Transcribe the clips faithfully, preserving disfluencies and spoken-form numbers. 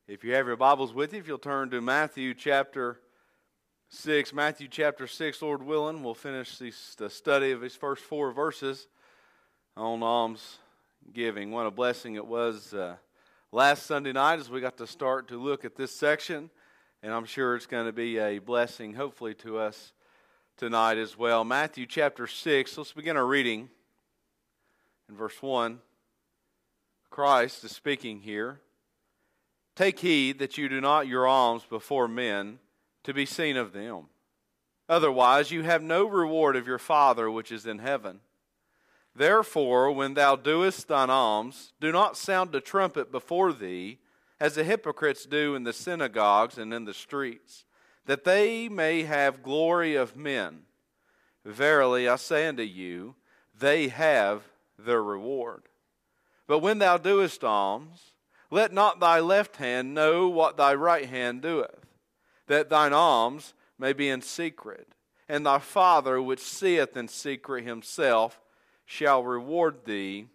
If you have your Bibles with you, if you'll turn to Matthew chapter six, Matthew chapter six, Lord willing, we'll finish the study of these first four verses on alms giving. What a blessing it was uh, last Sunday night as we got to start to look at this section, and I'm sure it's going to be a blessing, hopefully, to us tonight as well. Matthew chapter six, let's begin our reading in verse one. Christ is speaking here. Take heed that you do not your alms before men to be seen of them. Otherwise you have no reward of your Father which is in heaven. Therefore, when thou doest thine alms, do not sound the trumpet before thee, as the hypocrites do in the synagogues and in the streets, that they may have glory of men. Verily I say unto you, they have their reward. But when thou doest alms, let not thy left hand know what thy right hand doeth, that thine alms may be in secret, and thy Father which seeth in secret himself shall reward thee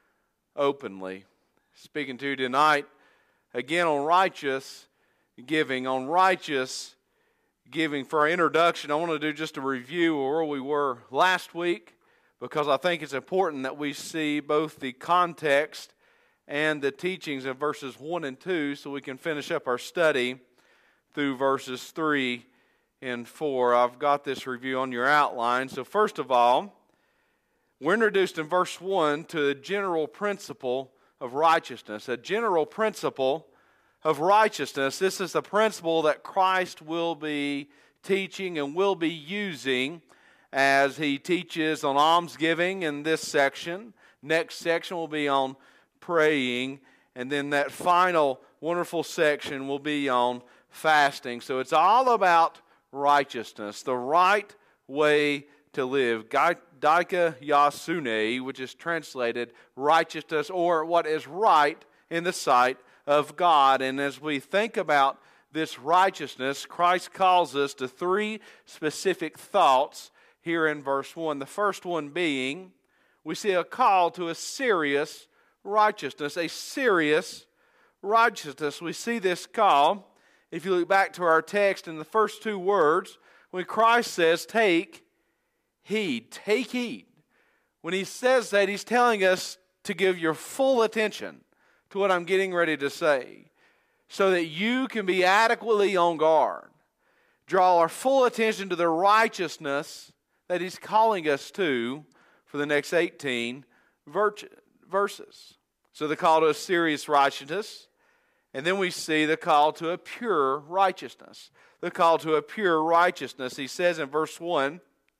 openly. Speaking to you tonight, again on righteous giving, on righteous giving. For our introduction, I want to do just a review of where we were last week, because I think it's important that we see both the context and the teachings of verses one and two so we can finish up our study through verses three and four. I've got this review on your outline. So first of all, we're introduced in verse one to a general principle of righteousness. A general principle of righteousness. This is the principle that Christ will be teaching and will be using as he teaches on almsgiving in this section. Next section will be on praying, and then that final wonderful section will be on fasting. So it's all about righteousness, the right way to live. Daika Yasune, which is translated righteousness, or what is right in the sight of God. And as we think about this righteousness, Christ calls us to three specific thoughts here in verse one. The first one being, we see a call to a serious righteousness, a serious righteousness. We see this call, if you look back to our text in the first two words, when Christ says, take heed, take heed. When he says that, he's telling us to give your full attention to what I'm getting ready to say, so that you can be adequately on guard. Draw our full attention to the righteousness that he's calling us to for the next eighteen verses. So the call to a serious righteousness, and then we see the call to a pure righteousness. The call to a pure righteousness. He says in verse one,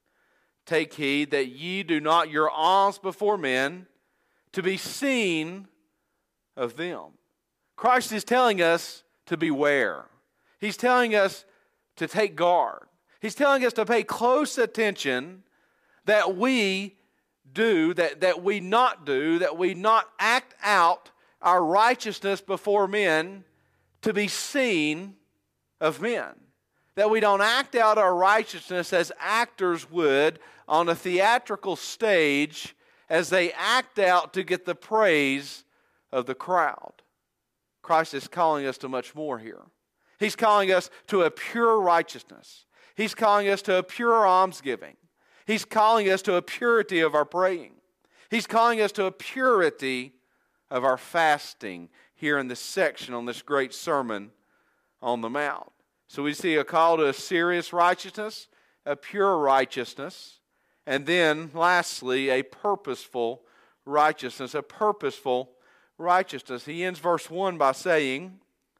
take heed that ye do not your alms before men to be seen of them. Christ is telling us to beware. He's telling us to take guard. He's telling us to pay close attention that we do, that, that we not do, that we not act out our righteousness before men to be seen of men. That we don't act out our righteousness as actors would on a theatrical stage as they act out to get the praise of the crowd. Christ is calling us to much more here. He's calling us to a pure righteousness. He's calling us to a pure almsgiving. He's calling us to a purity of our praying. He's calling us to a purity of our fasting here in this section on this great Sermon on the Mount. So we see a call to a serious righteousness, a pure righteousness, and then lastly, a purposeful righteousness, a purposeful righteousness. He ends verse one by saying,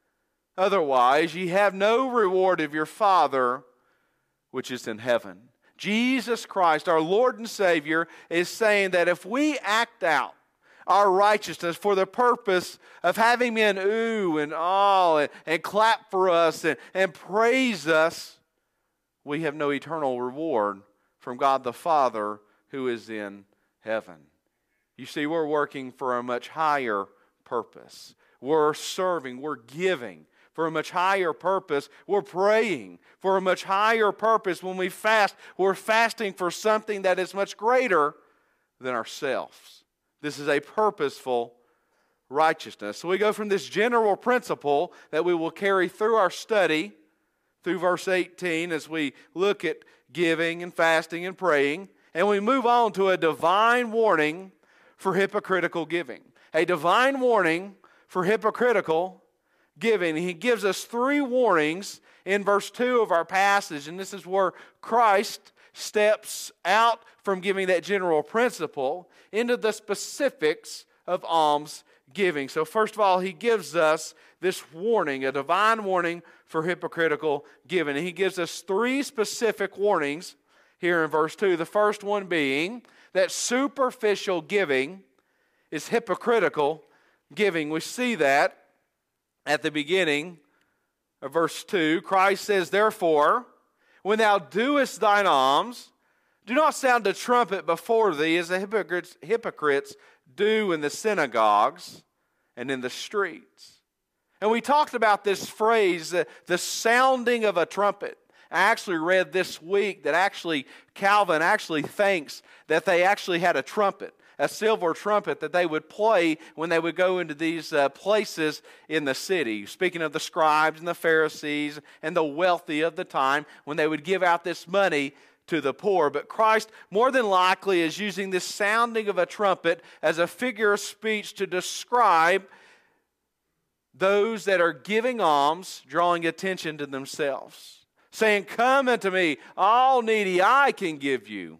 otherwise ye have no reward of your Father which is in heaven. Jesus Christ, our Lord and Savior, is saying that if we act out our righteousness for the purpose of having men ooh and ah and, and clap for us and, and praise us, we have no eternal reward from God the Father who is in heaven. You see, we're working for a much higher purpose. We're serving, we're giving for a much higher purpose. We're praying for a much higher purpose. When we fast, we're fasting for something that is much greater than ourselves. This is a purposeful righteousness. So we go from this general principle that we will carry through our study, through verse eighteen, as we look at giving and fasting and praying, and we move on to a divine warning for hypocritical giving. A divine warning for hypocritical giving. He gives us three warnings in verse two of our passage, and this is where Christ steps out from giving that general principle into the specifics of alms giving. So first of all, he gives us this warning, a divine warning for hypocritical giving. And he gives us three specific warnings here in verse two. The first one being that superficial giving is hypocritical giving. We see that at the beginning of verse two. Christ says, therefore, when thou doest thine alms, do not sound a trumpet before thee as the hypocrites, hypocrites do in the synagogues and in the streets. And we talked about this phrase, uh, the sounding of a trumpet. I actually read this week that actually Calvin actually thinks that they actually had a trumpet, a silver trumpet that they would play when they would go into these uh, places in the city. Speaking of the scribes and the Pharisees and the wealthy of the time, when they would give out this money to the poor. But Christ, more than likely, is using this sounding of a trumpet as a figure of speech to describe those that are giving alms, drawing attention to themselves, saying, come unto me, all needy, I can give you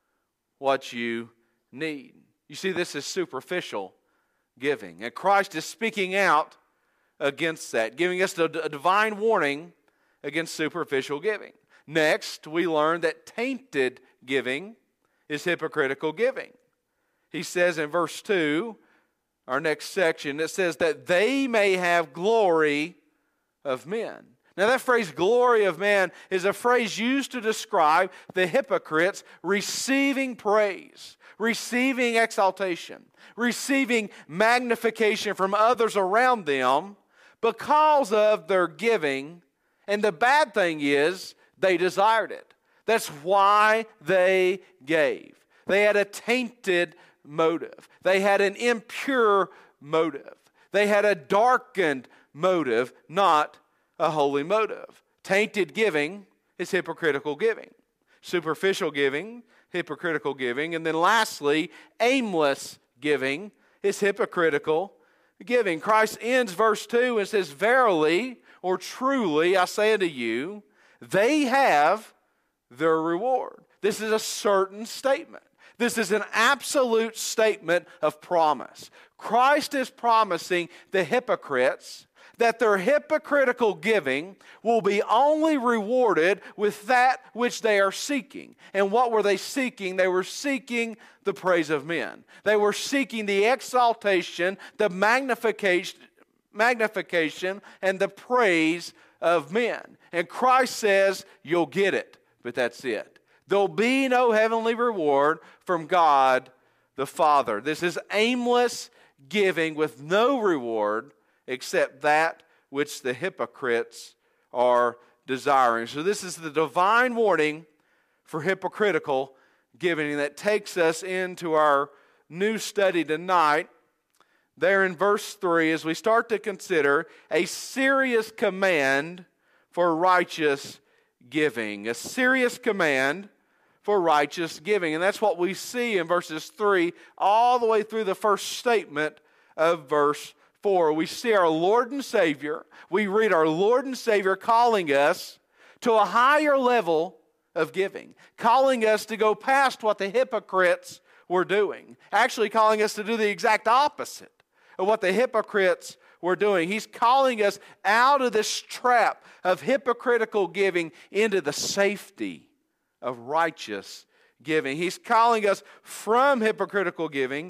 what you need. You see, this is superficial giving. And Christ is speaking out against that, giving us a, a divine warning against superficial giving. Next, we learn that tainted giving is hypocritical giving. He says in verse two, our next section, it says that they may have glory of men. Now that phrase, glory of man, is a phrase used to describe the hypocrites receiving praise, receiving exaltation, receiving magnification from others around them because of their giving. And the bad thing is, they desired it. That's why they gave. They had a tainted motive. They had an impure motive. They had a darkened motive, not a holy motive. Tainted giving is hypocritical giving. Superficial giving, hypocritical giving. And then lastly, aimless giving is hypocritical giving. Christ ends verse two and says, verily or truly, I say unto you, they have their reward. This is a certain statement. This is an absolute statement of promise. Christ is promising the hypocrites that their hypocritical giving will be only rewarded with that which they are seeking. And what were they seeking? They were seeking the praise of men. They were seeking the exaltation, the magnification, magnification, and the praise of men. And Christ says, you'll get it, but that's it. There'll be no heavenly reward from God the Father. This is aimless giving with no reward except that which the hypocrites are desiring. So this is the divine warning for hypocritical giving that takes us into our new study tonight. There in verse three, as we start to consider a serious command for righteous giving. A serious command for righteous giving. And that's what we see in verses three all the way through the first statement of verse four. We see our Lord and Savior. We read our Lord and Savior calling us to a higher level of giving. Calling us to go past what the hypocrites were doing. Actually calling us to do the exact opposite of what the hypocrites were doing. He's calling us out of this trap of hypocritical giving into the safety of righteous giving. He's calling us from hypocritical giving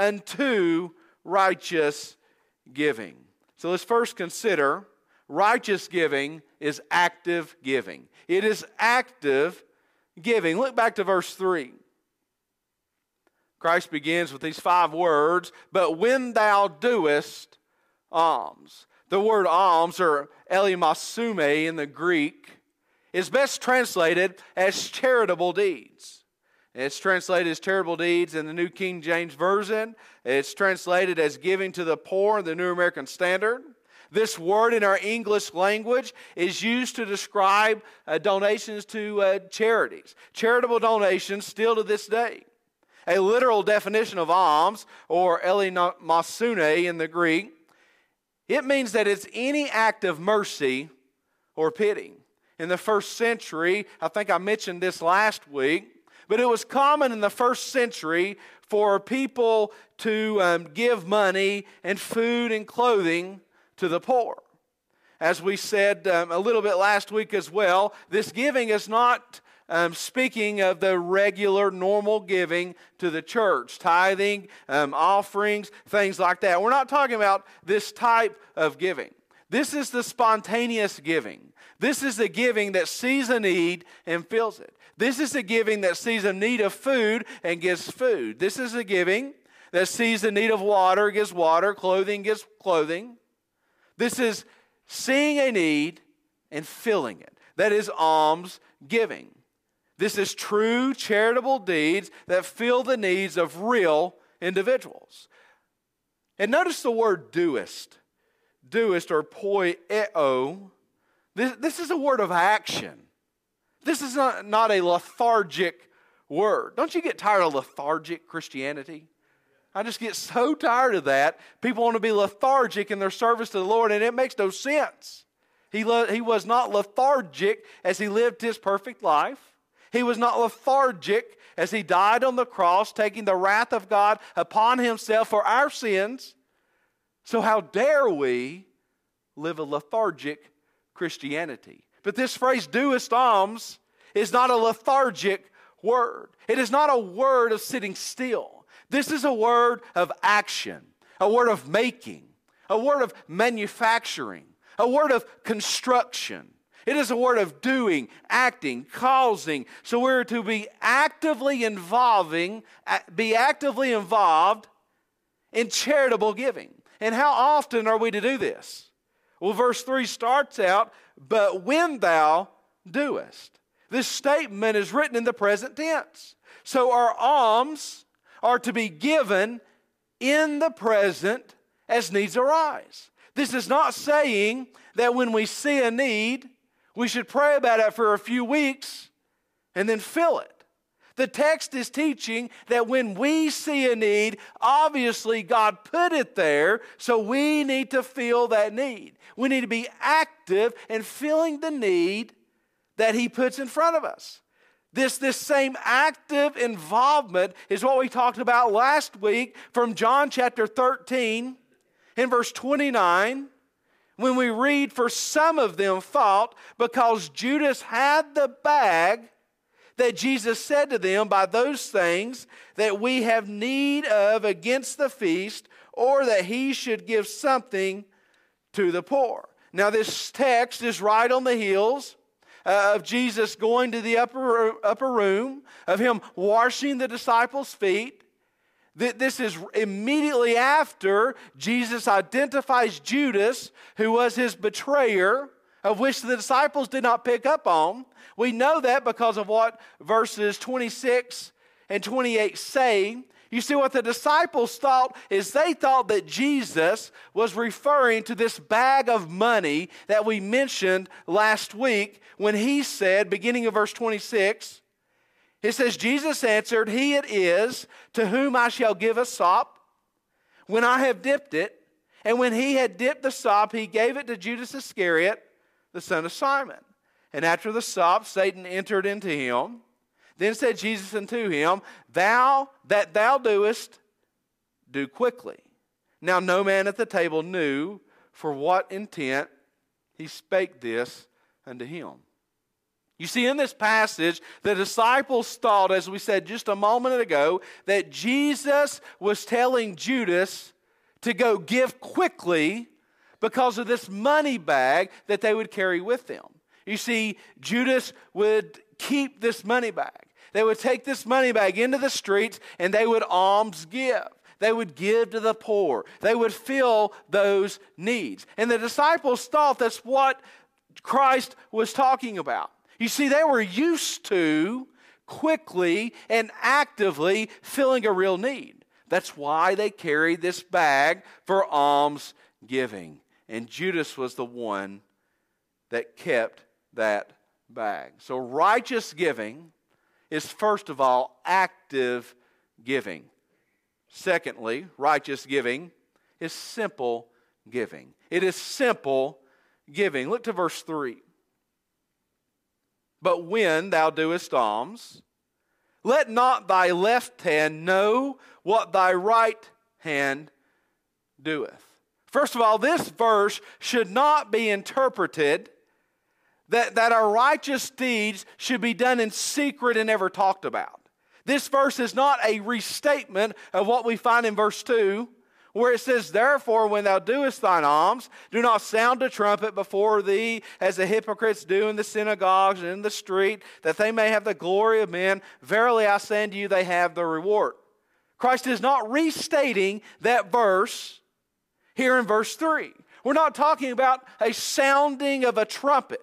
unto righteous giving. So let's first consider righteous giving is active giving. It is active giving. Look back to verse three. Christ begins with these five words, but when thou doest alms. The word alms, or elimasume in the Greek, is best translated as charitable deeds. It's translated as charitable deeds in the New King James Version. It's translated as giving to the poor in the New American Standard. This word in our English language is used to describe uh, donations to uh, charities. Charitable donations still to this day. A literal definition of alms, or eleemosune in the Greek, it means that it's any act of mercy or pity. In the first century, I think I mentioned this last week, but it was common in the first century for people to um, give money and food and clothing to the poor. As we said um, a little bit last week as well, this giving is not um, speaking of the regular, normal giving to the church, tithing, um, offerings, things like that. We're not talking about this type of giving. This is the spontaneous giving. This is the giving that sees a need and fills it. This is the giving that sees a need of food and gives food. This is the giving that sees the need of water, gives water, clothing, gives clothing. This is seeing a need and filling it. That is alms giving. This is true charitable deeds that fill the needs of real individuals. And notice the word doest. Doest, or poieo. This, this is a word of action. This is not, not a lethargic word. Don't you get tired of lethargic Christianity? I just get so tired of that. People want to be lethargic in their service to the Lord, and it makes no sense. He, le- he was not lethargic as he lived his perfect life. He was not lethargic as he died on the cross, taking the wrath of God upon himself for our sins. So how dare we live a lethargic Christianity? But this phrase, doest alms, is not a lethargic word. It is not a word of sitting still. This is a word of action, a word of making, a word of manufacturing, a word of construction. It is a word of doing, acting, causing. So we're to be actively involving, be actively involved in charitable giving. And how often are we to do this? Well, verse three starts out, but when thou doest. This statement is written in the present tense. So our alms are to be given in the present as needs arise. This is not saying that when we see a need, we should pray about it for a few weeks and then fill it. The text is teaching that when we see a need, obviously God put it there, so we need to fill that need. We need to be active in filling the need that He puts in front of us. This, this same active involvement is what we talked about last week from John chapter thirteen in verse twenty-nine, when we read, for some of them thought, because Judas had the bag, that Jesus said to them, by those things that we have need of against the feast, or that he should give something to the poor. Now this text is right on the heels uh, of Jesus going to the upper, upper room, of him washing the disciples' feet. This is immediately after Jesus identifies Judas, who was his betrayer, of which the disciples did not pick up on. We know that because of what verses twenty-six and twenty-eight say. You see, what the disciples thought is they thought that Jesus was referring to this bag of money that we mentioned last week when he said, beginning of verse twenty-six, it says, Jesus answered, he it is to whom I shall give a sop when I have dipped it. And when he had dipped the sop, he gave it to Judas Iscariot, the son of Simon. And after the sop, Satan entered into him. Then said Jesus unto him, Thou that thou doest, do quickly. Now no man at the table knew for what intent he spake this unto him. You see, in this passage, the disciples thought, as we said just a moment ago, that Jesus was telling Judas to go give quickly because of this money bag that they would carry with them. You see, Judas would keep this money bag. They would take this money bag into the streets and they would alms give. They would give to the poor. They would fill those needs. And the disciples thought that's what Christ was talking about. You see, they were used to quickly and actively filling a real need. That's why they carried this bag for alms giving. And Judas was the one that kept that bag. So righteous giving is, first of all, active giving. Secondly, righteous giving is simple giving. It is simple giving. Look to verse three. But when thou doest alms, let not thy left hand know what thy right hand doeth. First of all, this verse should not be interpreted that, that our righteous deeds should be done in secret and never talked about. This verse is not a restatement of what we find in verse two, where it says, therefore, when thou doest thine alms, do not sound a trumpet before thee, as the hypocrites do in the synagogues and in the street, that they may have the glory of men. Verily I say unto you, they have the reward. Christ is not restating that verse here in verse three. We're not talking about a sounding of a trumpet.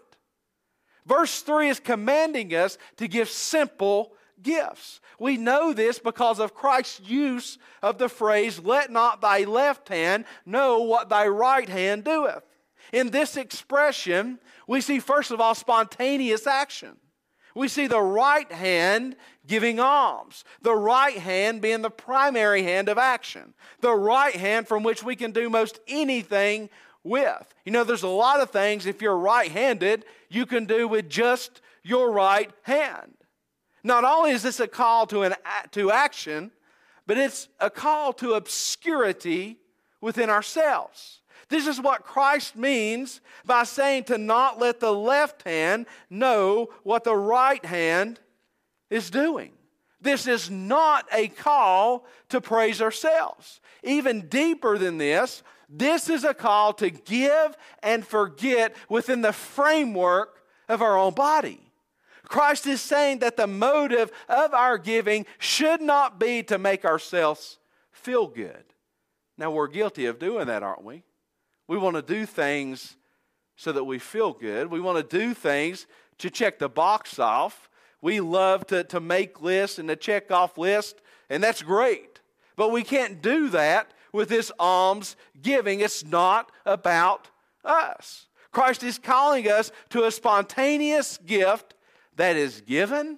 Verse three is commanding us to give simple gifts. We know this because of Christ's use of the phrase, let not thy left hand know what thy right hand doeth. In this expression, we see first of all spontaneous action. We see the right hand giving alms. The right hand being the primary hand of action. The right hand from which we can do most anything with. You know, there's a lot of things, if you're right-handed, you can do with just your right hand. Not only is this a call to an to action, but it's a call to obscurity within ourselves. This is what Christ means by saying to not let the left hand know what the right hand is doing. This is not a call to praise ourselves. Even deeper than this, this is a call to give and forget within the framework of our own body. Christ is saying that the motive of our giving should not be to make ourselves feel good. Now, we're guilty of doing that, aren't we? We want to do things so that we feel good. We want to do things to check the box off. We love to, to make lists and to check off lists, and that's great. But we can't do that with this alms giving. It's not about us. Christ is calling us to a spontaneous gift that is given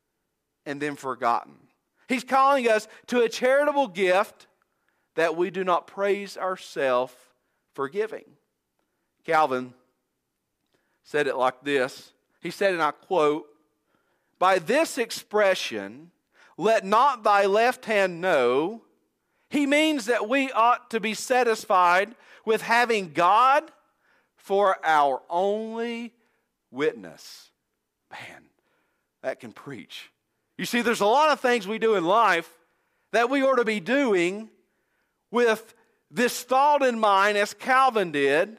and then forgotten. He's calling us to a charitable gift that we do not praise ourselves for giving. Calvin said it like this. He said, and I quote, by this expression, let not thy left hand know, he means that we ought to be satisfied with having God for our only witness. Man, that can preach. You see, there's a lot of things we do in life that we ought to be doing with this thought in mind, as Calvin did,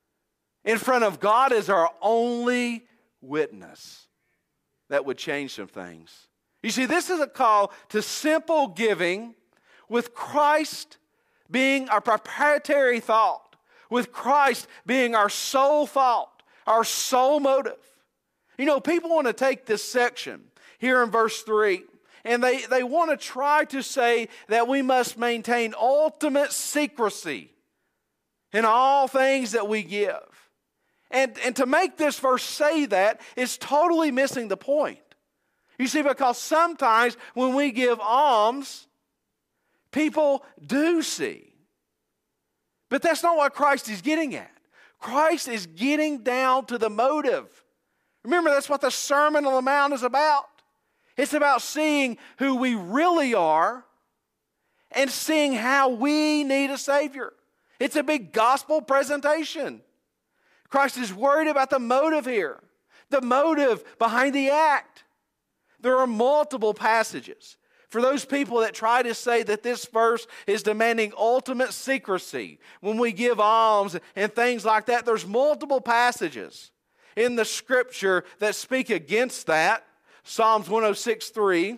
in front of God as our only witness. That would change some things. You see, this is a call to simple giving with Christ being our proprietary thought, with Christ being our sole thought, our sole motive. You know, people want to take this section here in verse three, and they, they want to try to say that we must maintain ultimate secrecy in all things that we give. And, and to make this verse say that is totally missing the point. You see, because sometimes when we give alms, people do see. But that's not what Christ is getting at. Christ is getting down to the motive. Remember, that's what the Sermon on the Mount is about. It's about seeing who we really are and seeing how we need a Savior. It's a big gospel presentation. Christ is worried about the motive here, the motive behind the act. There are multiple passages. For those people that try to say that this verse is demanding ultimate secrecy when we give alms and things like that, there's multiple passages in the Scripture that speak against that. Psalms one oh six three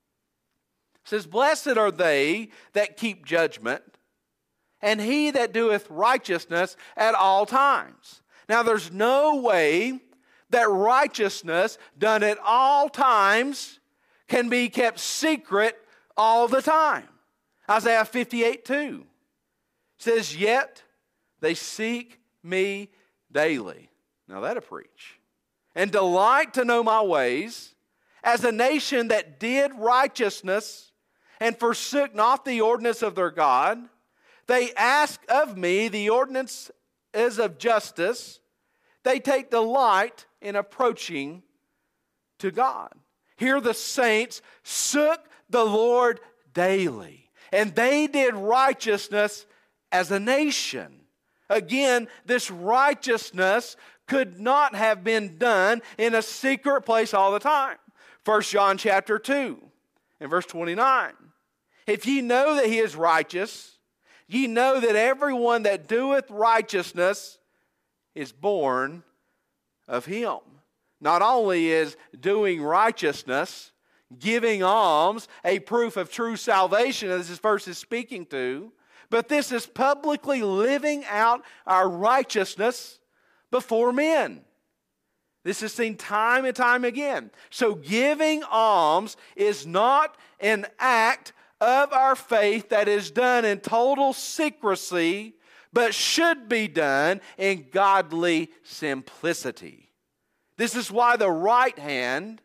says, blessed are they that keep judgment, and he that doeth righteousness at all times. Now there's no way that righteousness done at all times can be kept secret all the time. Isaiah fifty-eight two says, yet they seek me daily. Now that'll preach. And delight to know my ways, as a nation that did righteousness and forsook not the ordinance of their God. They ask of me, the ordinance is of justice. They take delight in approaching to God. Here the saints sought the Lord daily, and they did righteousness as a nation. Again, this righteousness could not have been done in a secret place all the time. First John chapter two and verse twenty-nine. If ye know that he is righteous, ye know that everyone that doeth righteousness is born of him. Not only is doing righteousness, giving alms, a proof of true salvation, as this verse is speaking to, but this is publicly living out our righteousness before men. This is seen time and time again. So giving alms is not an act of our faith that is done in total secrecy, but should be done in godly simplicity. This is why the right hand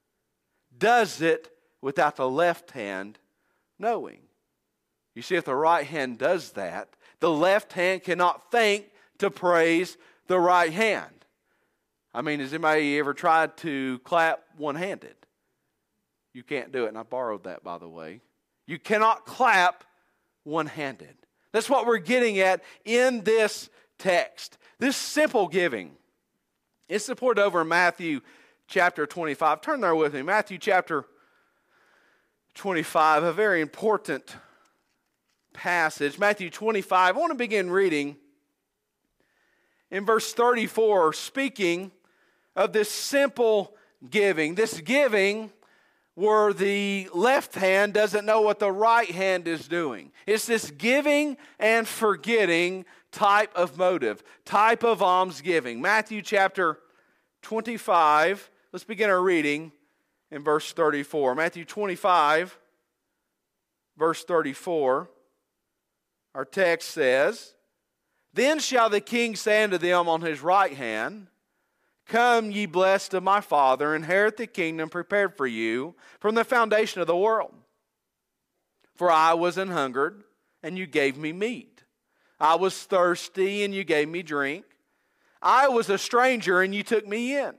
does it without the left hand knowing. You see, if the right hand does that, the left hand cannot think to praise the right hand. I mean, has anybody ever tried to clap one-handed? You can't do it, and I borrowed that, by the way. You cannot clap one-handed. That's what we're getting at in this text. This simple giving. It's supported over in Matthew chapter twenty-five. Turn there with me. Matthew chapter twenty-five, a very important passage. Matthew twenty-five. I want to begin reading in verse thirty-four, speaking of this simple giving. This giving where the left hand doesn't know what the right hand is doing. It's this giving and forgetting type of motive, type of almsgiving. Matthew chapter twenty-five, let's begin our reading in verse thirty-four. Matthew twenty-five, verse thirty-four, our text says, then shall the king say unto them on his right hand, come, ye blessed of my Father, inherit the kingdom prepared for you from the foundation of the world. For I was an hungered, and you gave me meat. I was thirsty, and you gave me drink. I was a stranger, and you took me in.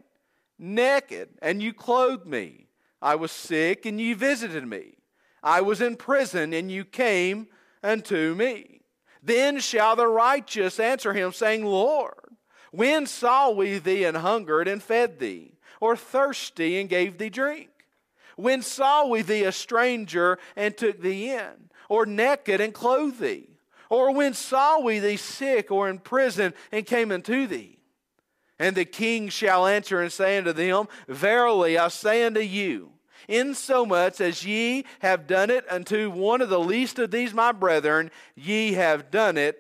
Naked, and you clothed me. I was sick, and you visited me. I was in prison, and you came unto me. Then shall the righteous answer him, saying, Lord, when saw we thee an hungered and fed thee, or thirsty and gave thee drink? When saw we thee a stranger and took thee in, or naked and clothed thee? Or when saw we thee sick or in prison and came unto thee? And the king shall answer and say unto them, verily I say unto you, insomuch as ye have done it unto one of the least of these my brethren, ye have done it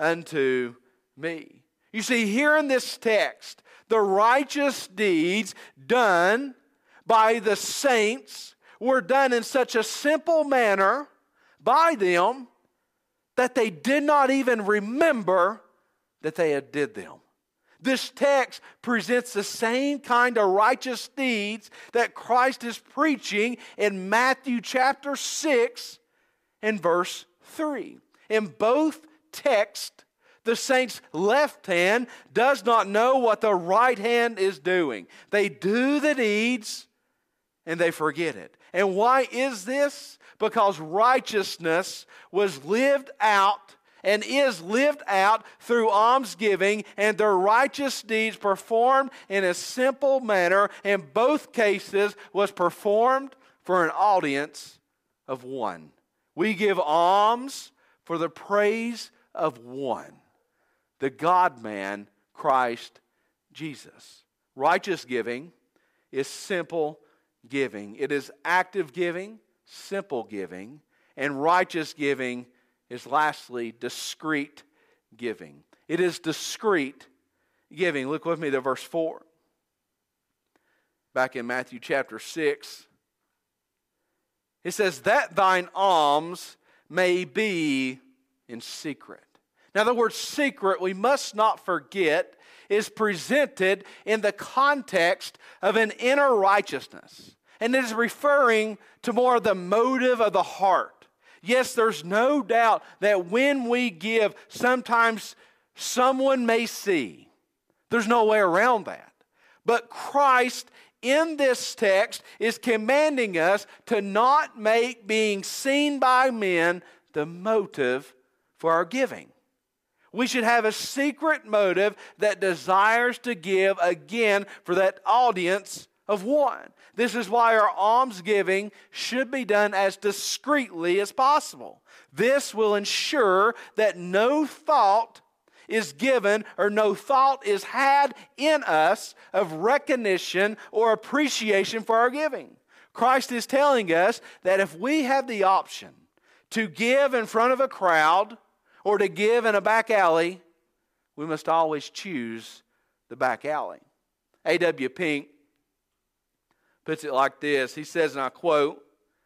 unto me. You see, here in this text, the righteous deeds done by the saints were done in such a simple manner by them that they did not even remember that they had did them. This text presents the same kind of righteous deeds that Christ is preaching in Matthew chapter six and verse three. In both texts, the saint's left hand does not know what the right hand is doing. They do the deeds and they forget it. And why is this? Because righteousness was lived out and is lived out through almsgiving, and their righteous deeds performed in a simple manner. In both cases was performed for an audience of one. We give alms for the praise of one, the God-man, Christ Jesus. Righteous giving is simple giving. It is active giving, simple giving, and righteous giving is lastly discreet giving. It is discreet giving. Look with me to verse four. Back in Matthew chapter six, It says, that thine alms may be in secret. Now the word secret, we must not forget, is presented in the context of an inner righteousness. And it is referring to more of the motive of the heart. Yes, there's no doubt that when we give, sometimes someone may see. There's no way around that. But Christ in this text is commanding us to not make being seen by men the motive for our giving. We should have a secret motive that desires to give again for that audience of one. This is why our almsgiving should be done as discreetly as possible. This will ensure that no thought is given or no thought is had in us of recognition or appreciation for our giving. Christ is telling us that if we have the option to give in front of a crowd or to give in a back alley, we must always choose the back alley. A W Pink puts it like this. He says, and I quote,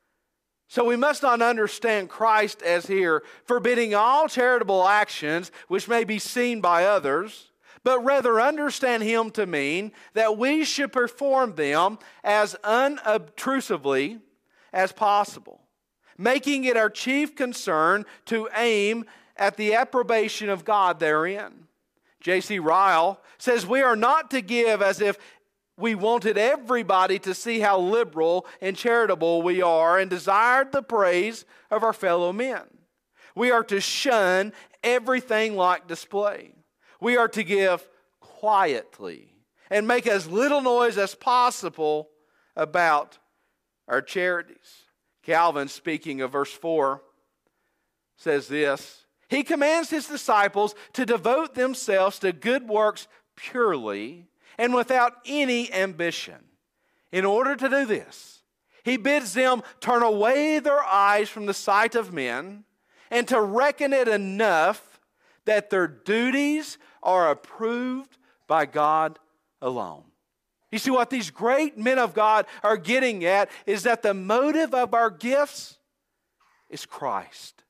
"So we must not understand Christ as here forbidding all charitable actions which may be seen by others, but rather understand Him to mean that we should perform them as unobtrusively as possible, making it our chief concern to aim at the approbation of God therein." J C Ryle says, "We are not to give as if we wanted everybody to see how liberal and charitable we are and desired the praise of our fellow men. We are to shun everything like display. We are to give quietly and make as little noise as possible about our charities." Calvin, speaking of verse four, says this, "He commands His disciples to devote themselves to good works purely and without any ambition. In order to do this, He bids them turn away their eyes from the sight of men and to reckon it enough that their duties are approved by God alone." You see, what these great men of God are getting at is that the motive of our gifts is Christ.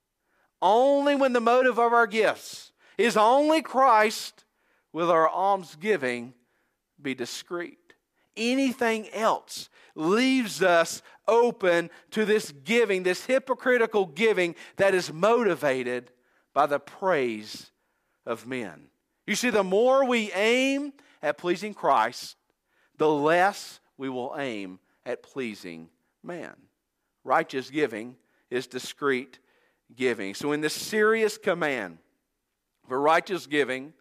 Only when the motive of our gifts is only Christ will our almsgiving be discreet. Anything else leaves us open to this giving, this hypocritical giving that is motivated by the praise of men. You see, the more we aim at pleasing Christ, the less we will aim at pleasing man. Righteous giving is discreet giving. So in this serious command for righteous giving,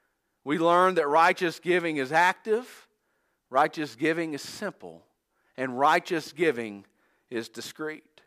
we learn that righteous giving is active, righteous giving is simple, and righteous giving is discreet.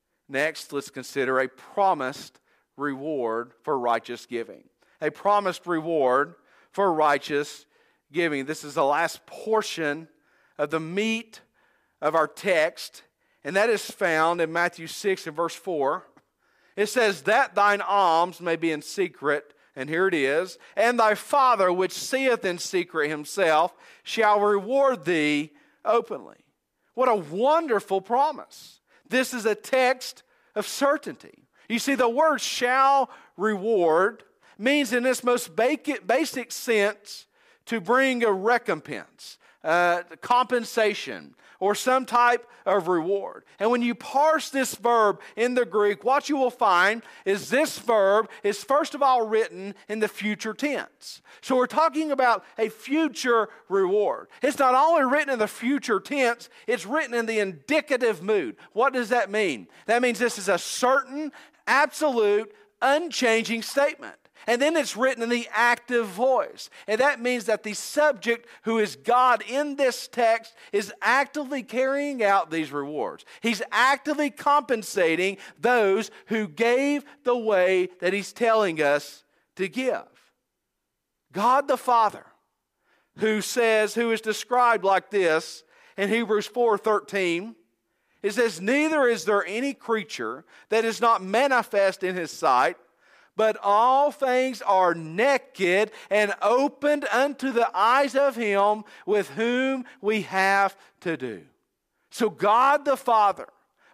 Next, let's consider a promised reward for righteous giving. A promised reward for righteous giving. This is the last portion of the meat of our text, and that is found in Matthew six and verse four. It says, "That thine alms may be in secret," and here it is, "and thy Father which seeth in secret Himself shall reward thee openly." What a wonderful promise. This is a text of certainty. You see, the word "shall reward" means in its most basic sense to bring a recompense, uh, compensation, or some type of reward. And when you parse this verb in the Greek, what you will find is this verb is first of all written in the future tense. So we're talking about a future reward. It's not only written in the future tense, it's written in the indicative mood. What does that mean? That means this is a certain, absolute, unchanging statement. And then it's written in the active voice. And that means that the subject, who is God in this text, is actively carrying out these rewards. He's actively compensating those who gave the way that He's telling us to give. God the Father, who says, who is described like this in Hebrews four thirteen, it says, "Neither is there any creature that is not manifest in His sight, but all things are naked and opened unto the eyes of Him with whom we have to do." So God the Father,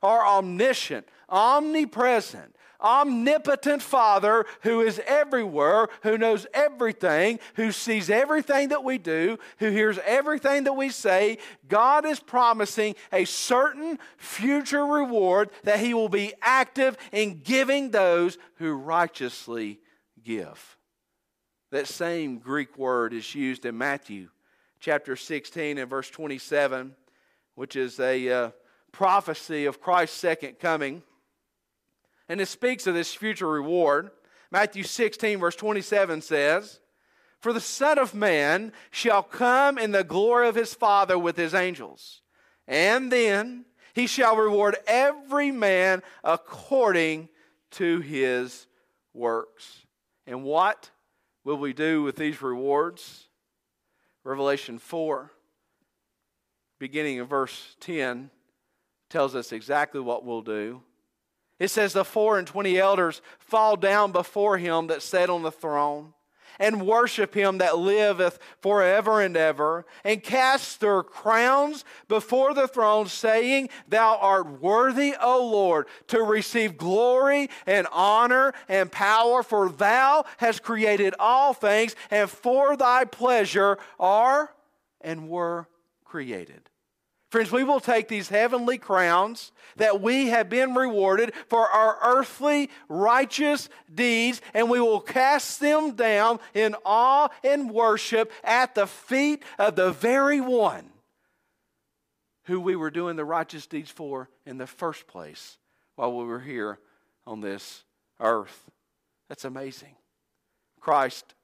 our omniscient, omnipresent, omnipotent Father who is everywhere, who knows everything, who sees everything that we do, who hears everything that we say, God is promising a certain future reward that He will be active in giving those who righteously give. That same Greek word is used in Matthew chapter sixteen and verse twenty-seven, which is a uh, prophecy of Christ's second coming. And it speaks of this future reward. Matthew sixteen verse twenty-seven says, "For the Son of Man shall come in the glory of His Father with His angels, and then He shall reward every man according to his works." And what will we do with these rewards? Revelation four, beginning in verse ten, tells us exactly what we'll do. It says, "The four and twenty elders fall down before Him that sat on the throne, and worship Him that liveth forever and ever, and cast their crowns before the throne, saying, Thou art worthy, O Lord, to receive glory and honor and power, for Thou hast created all things, and for Thy pleasure are and were created." Friends, we will take these heavenly crowns that we have been rewarded for our earthly righteous deeds, and we will cast them down in awe and worship at the feet of the very one who we were doing the righteous deeds for in the first place while we were here on this earth. That's amazing. Christ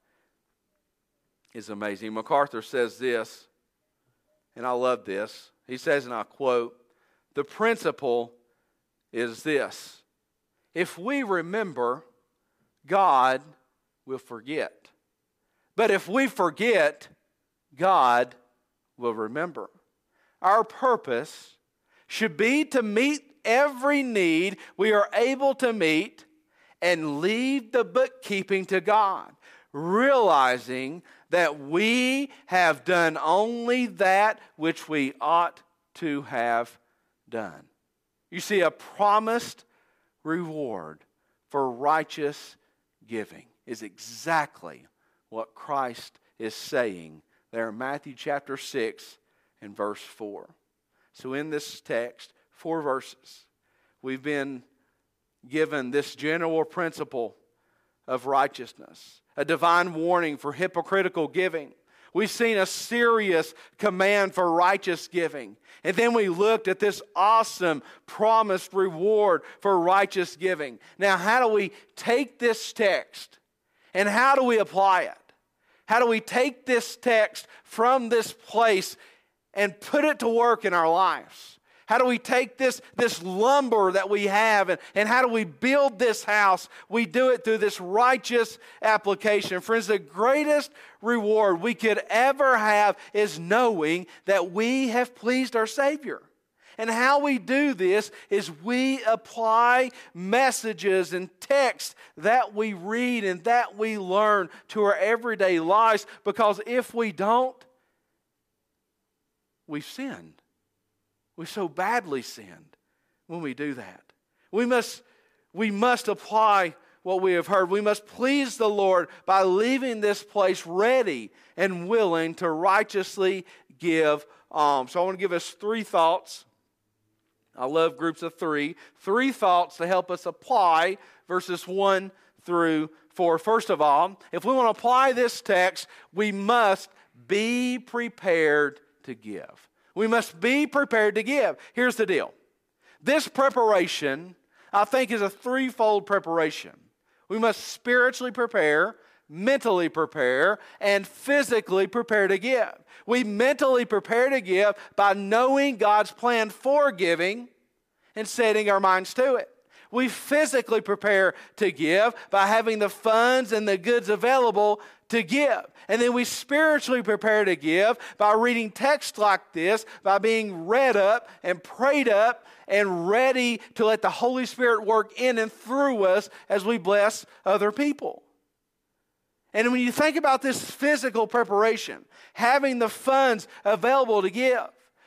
is amazing. MacArthur says this, and I love this. He says, and I quote, "The principle is this: if we remember, God will forget. But if we forget, God will remember." Our purpose should be to meet every need we are able to meet and leave the bookkeeping to God, realizing that we have done only that which we ought to have done. You see, a promised reward for righteous giving is exactly what Christ is saying there in Matthew chapter six and verse four. So in this text, four verses, we've been given this general principle of righteousness, a divine warning for hypocritical giving. We've seen a serious command for righteous giving. And then we looked at this awesome promised reward for righteous giving. Now, how do we take this text and how do we apply it? How do we take this text from this place and put it to work in our lives? How do we take this, this lumber that we have and, and how do we build this house? We do it through this righteous application. Friends, the greatest reward we could ever have is knowing that we have pleased our Savior. And how we do this is we apply messages and texts that we read and that we learn to our everyday lives, because if we don't, we've sinned. We so badly sinned when we do that. We must, we must apply what we have heard. We must please the Lord by leaving this place ready and willing to righteously give alms. So I want to give us three thoughts. I love groups of three. Three thoughts to help us apply verses one through four. First of all, if we want to apply this text, we must be prepared to give. We must be prepared to give. Here's the deal. This preparation, I think, is a threefold preparation. We must spiritually prepare, mentally prepare, and physically prepare to give. We mentally prepare to give by knowing God's plan for giving and setting our minds to it. We physically prepare to give by having the funds and the goods available to give. And then we spiritually prepare to give by reading texts like this, by being read up and prayed up and ready to let the Holy Spirit work in and through us as we bless other people. And when you think about this physical preparation, having the funds available to give,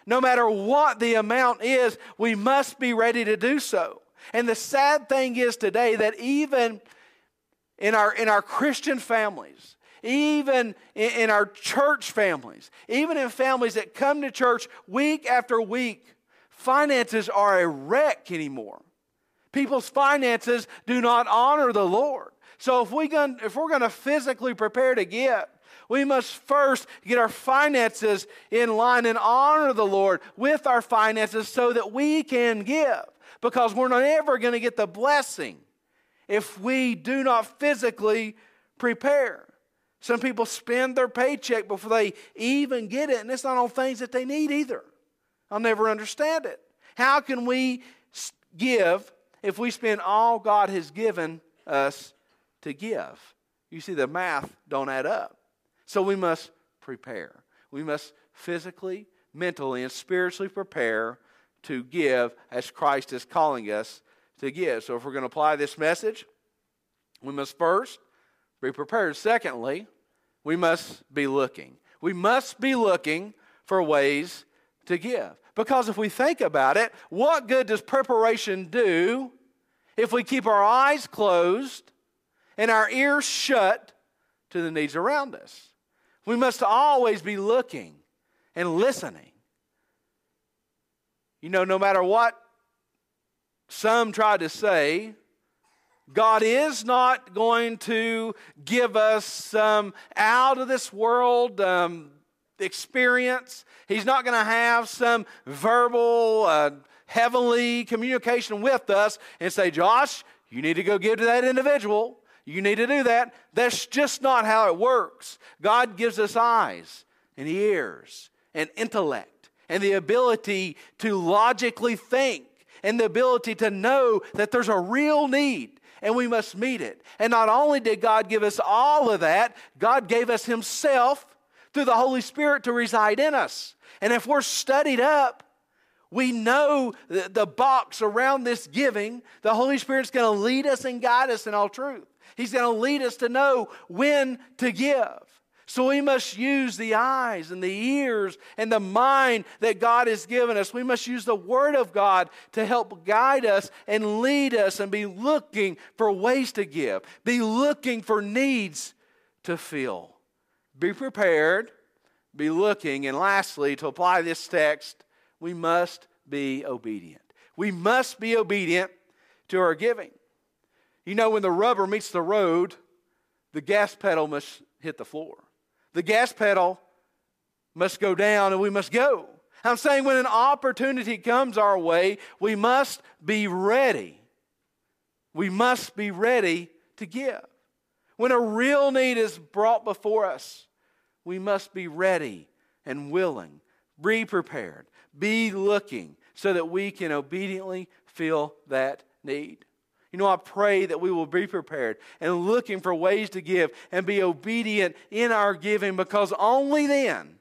No matter what the amount is, we must be ready to do so. And the sad thing is today that even in our, in our Christian families, even in, in our church families, even in families that come to church week after week, finances are a wreck anymore. People's finances do not honor the Lord. So if, we gonna, if we're going to physically prepare to give, we must first get our finances in line and honor the Lord with our finances so that we can give. Because we're not ever going to get the blessing if we do not physically prepare. Some people spend their paycheck before they even get it, and it's not on things that they need either. I'll never understand it. How can we give if we spend all God has given us to give? You see, the math don't add up. So we must prepare. We must physically, mentally, and spiritually prepare to give as Christ is calling us to give. So if we're going to apply this message, we must first be prepared. Secondly, we must be looking. We must be looking for ways to give. Because if we think about it, what good does preparation do if we keep our eyes closed and our ears shut to the needs around us? We must always be looking and listening. You know, no matter what some try to say, God is not going to give us some out of this world um, experience. He's not going to have some verbal, uh, heavenly communication with us and say, Josh, you need to go give to that individual. You need to do that. That's just not how it works. God gives us eyes and ears and intellect and the ability to logically think and the ability to know that there's a real need and we must meet it. And not only did God give us all of that, God gave us Himself through the Holy Spirit to reside in us. And if we're studied up, we know the, the box around this giving, the Holy Spirit's going to lead us and guide us in all truth. He's going to lead us to know when to give. So we must use the eyes and the ears and the mind that God has given us. We must use the Word of God to help guide us and lead us and be looking for ways to give. Be looking for needs to fill. Be prepared, be looking, and lastly, to apply this text, we must be obedient. We must be obedient to our giving. You know, when the rubber meets the road, the gas pedal must hit the floor. The gas pedal must go down and we must go. I'm saying when an opportunity comes our way, we must be ready. We must be ready to give. When a real need is brought before us, we must be ready and willing. Be prepared. Be looking so that we can obediently fill that need. You know, I pray that we will be prepared and looking for ways to give and be obedient in our giving, because only then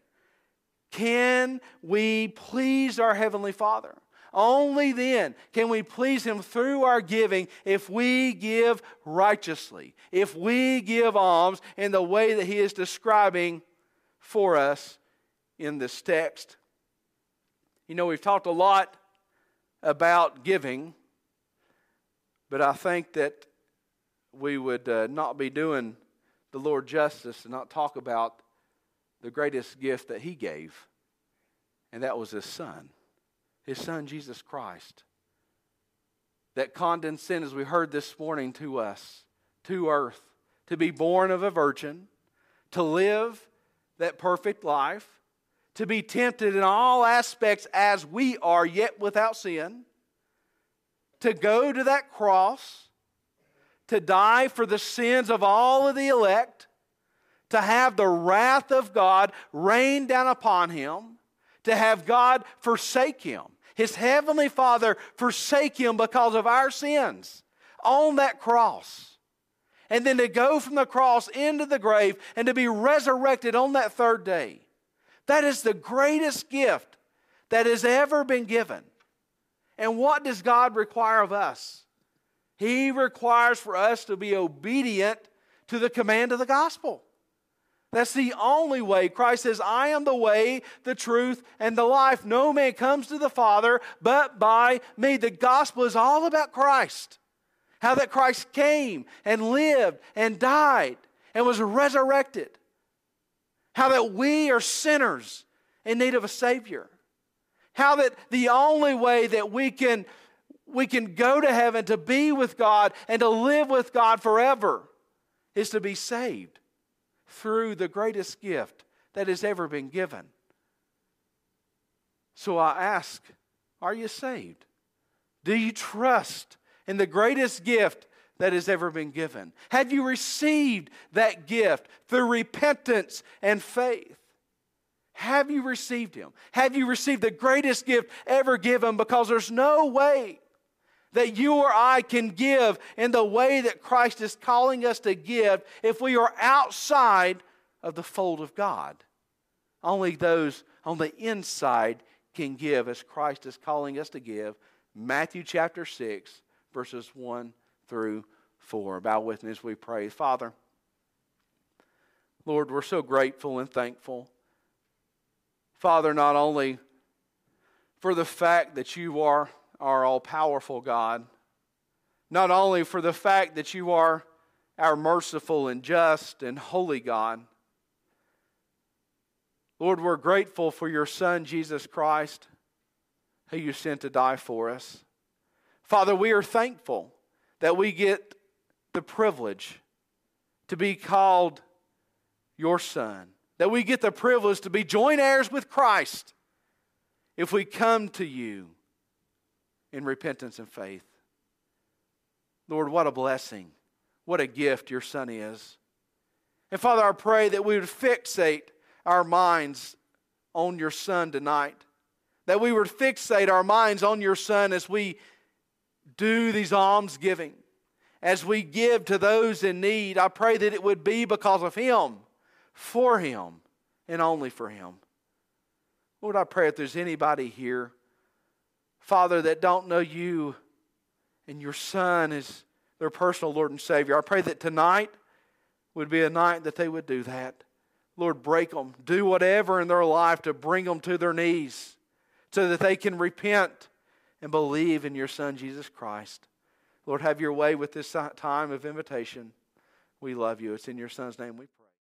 can we please our Heavenly Father. Only then can we please Him through our giving if we give righteously, if we give alms in the way that He is describing for us in this text. You know, we've talked a lot about giving, but I think that we would uh, not be doing the Lord justice to not talk about the greatest gift that He gave, and that was His Son. His Son, Jesus Christ, that condescended, as we heard this morning, to us, to earth, to be born of a virgin, to live that perfect life, to be tempted in all aspects as we are, yet without sin, to go to that cross, to die for the sins of all of the elect, to have the wrath of God rain down upon Him, to have God forsake Him, His Heavenly Father forsake Him because of our sins on that cross. And then to go from the cross into the grave and to be resurrected on that third day. That is the greatest gift that has ever been given. And what does God require of us? He requires for us to be obedient to the command of the gospel. That's the only way. Christ says, I am the way, the truth, and the life. No man comes to the Father but by me. The gospel is all about Christ. How that Christ came and lived and died and was resurrected. How that we are sinners in need of a Savior. How that the only way that we can, we can go to heaven to be with God and to live with God forever is to be saved through the greatest gift that has ever been given. So I ask, are you saved? Do you trust in the greatest gift that has ever been given? Have you received that gift through repentance and faith? Have you received Him? Have you received the greatest gift ever given? Because there's no way that you or I can give in the way that Christ is calling us to give if we are outside of the fold of God. Only those on the inside can give as Christ is calling us to give. Matthew chapter six, verses one through four. Bow with me as we pray. Father, Lord, we're so grateful and thankful. Father, not only for the fact that you are our all-powerful God, not only for the fact that you are our merciful and just and holy God. Lord, we're grateful for your Son, Jesus Christ, who you sent to die for us. Father, we are thankful that we get the privilege to be called your Son, that we get the privilege to be joint heirs with Christ if we come to you in repentance and faith. Lord, what a blessing. What a gift your Son is. And Father, I pray that we would fixate our minds on your Son tonight. That we would fixate our minds on your Son as we do these almsgiving. As we give to those in need. I pray that it would be because of Him, for Him, and only for Him. Lord, I pray if there's anybody here, Father, that don't know you and your Son is their personal Lord and Savior, I pray that tonight would be a night that they would do that. Lord, break them. Do whatever in their life to bring them to their knees so that they can repent and believe in your Son, Jesus Christ. Lord, have your way with this time of invitation. We love you. It's in your Son's name we pray.